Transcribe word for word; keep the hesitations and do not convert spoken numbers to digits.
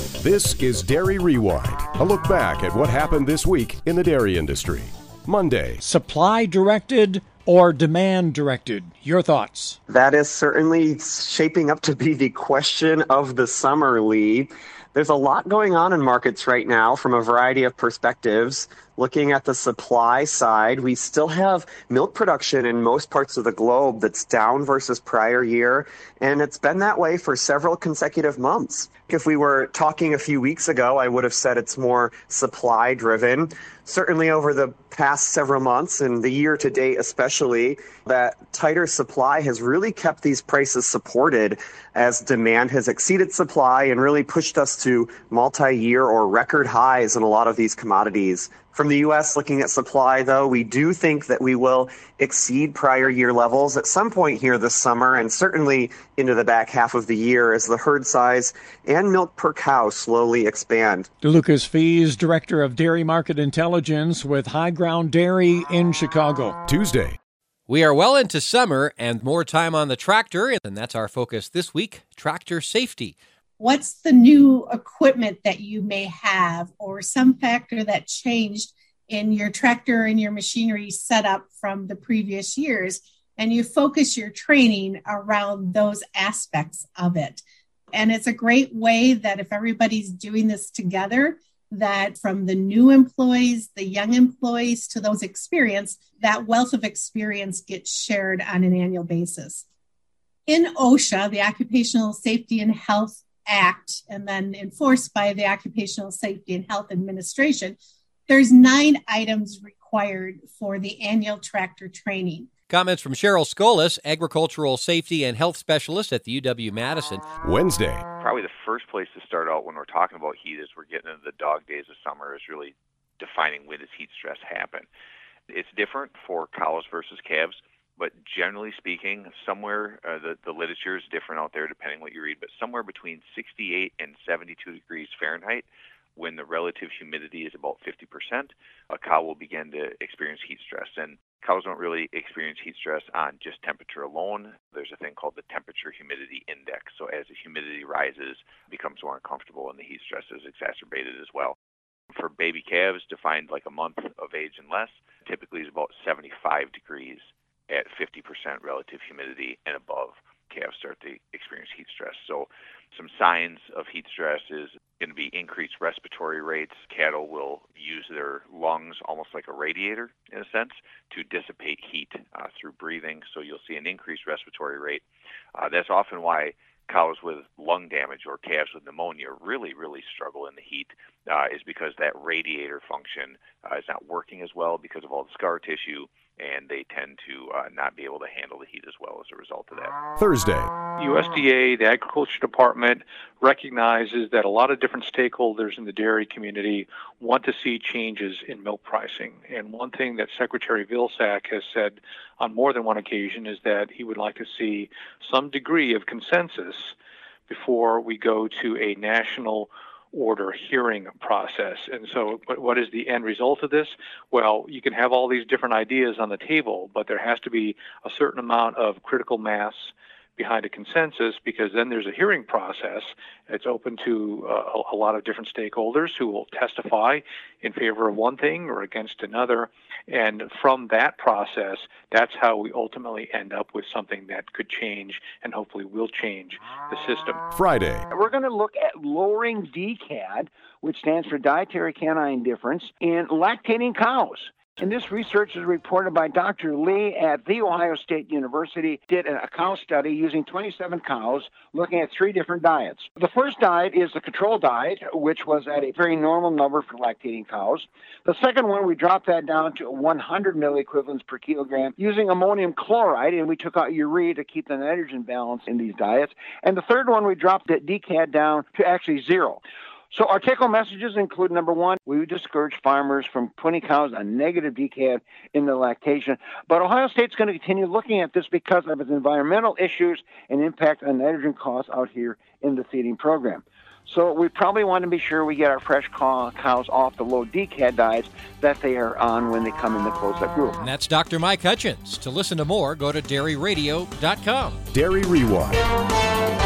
This is Dairy Rewind, a look back at what happened this week in the dairy industry. Monday. Supply-directed or demand-directed? Your thoughts? That is certainly shaping up to be the question of the summer, Lee. There's a lot going on in markets right now from a variety of perspectives. Looking at the supply side, we still have milk production in most parts of the globe that's down versus prior year, and it's been that way for several consecutive months. If we were talking a few weeks ago, I would have said it's more supply-driven. Certainly over the past several months, and the year to date especially, that tighter supply has really kept these prices supported as demand has exceeded supply and really pushed us to multi-year or record highs in a lot of these commodities. From the U S, looking at supply, though, we do think that we will exceed prior year levels at some point here this summer and certainly into the back half of the year as the herd size and milk per cow slowly expand. DeLucas Fees, Director of Dairy Market Intelligence with High Ground Dairy in Chicago. Tuesday. We are well into summer and more time on the tractor, and that's our focus this week, tractor safety. What's the new equipment that you may have or some factor that changed in your tractor and your machinery setup from the previous years? And you focus your training around those aspects of it. And it's a great way that if everybody's doing this together, that from the new employees, the young employees to those experienced, that wealth of experience gets shared on an annual basis. In OSHA, the Occupational Safety and Health Act, and then enforced by the Occupational Safety and Health Administration, there's nine items required for the annual tractor training. Comments from Cheryl Skolas, Agricultural Safety and Health Specialist at the U W-Madison. Wednesday. Probably the first place to start out when we're talking about heat as we're getting into the dog days of summer is really defining when does heat stress happen. It's different for cows versus calves. But generally speaking, somewhere, uh, the, the literature is different out there depending what you read, but somewhere between sixty-eight and seventy-two degrees Fahrenheit, when the relative humidity is about fifty percent, a cow will begin to experience heat stress. And cows don't really experience heat stress on just temperature alone. There's a thing called the temperature humidity index. So as the humidity rises, it becomes more uncomfortable and the heat stress is exacerbated as well. For baby calves, defined like a month of age and less, typically is about seventy-five degrees at fifty percent relative humidity and above, calves start to experience heat stress. So some signs of heat stress is going to be increased respiratory rates. Cattle will use their lungs almost like a radiator, in a sense, to dissipate heat uh, through breathing. So you'll see an increased respiratory rate. Uh, that's often why cows with lung damage or calves with pneumonia really, really struggle in the heat, uh, is because that radiator function uh, is not working as well because of all the scar tissue, and they tend to uh, not be able to handle the heat as well as a result of that. Thursday. U S D A, the Agriculture Department, recognizes that a lot of different stakeholders in the dairy community want to see changes in milk pricing. And one thing that Secretary Vilsack has said on more than one occasion is that he would like to see some degree of consensus before we go to a national order hearing process. And so what is the end result of this? Well, you can have all these different ideas on the table, but there has to be a certain amount of critical mass behind a consensus, because then there's a hearing process. It's open to uh, a lot of different stakeholders who will testify in favor of one thing or against another. And from that process, that's how we ultimately end up with something that could change and hopefully will change the system. Friday. We're going to look at lowering D C A D, which stands for Dietary Canine Difference, in lactating cows. And this research is reported by Doctor Lee at The Ohio State University, did a cow study using twenty-seven cows, looking at three different diets. The first diet is the control diet, which was at a very normal number for lactating cows. The second one, we dropped that down to one hundred milliequivalents per kilogram using ammonium chloride, and we took out urea to keep the nitrogen balance in these diets. And the third one, we dropped the D C A D down to actually zero. So our take-home messages include, number one, we would discourage farmers from putting cows on negative D C A D in the lactation. But Ohio State's going to continue looking at this because of its environmental issues and impact on nitrogen costs out here in the feeding program. So we probably want to be sure we get our fresh cows off the low D C A D diets that they are on when they come in the closed-up group. And that's Doctor Mike Hutchins. To listen to more, go to dairy radio dot com. Dairy Rewind.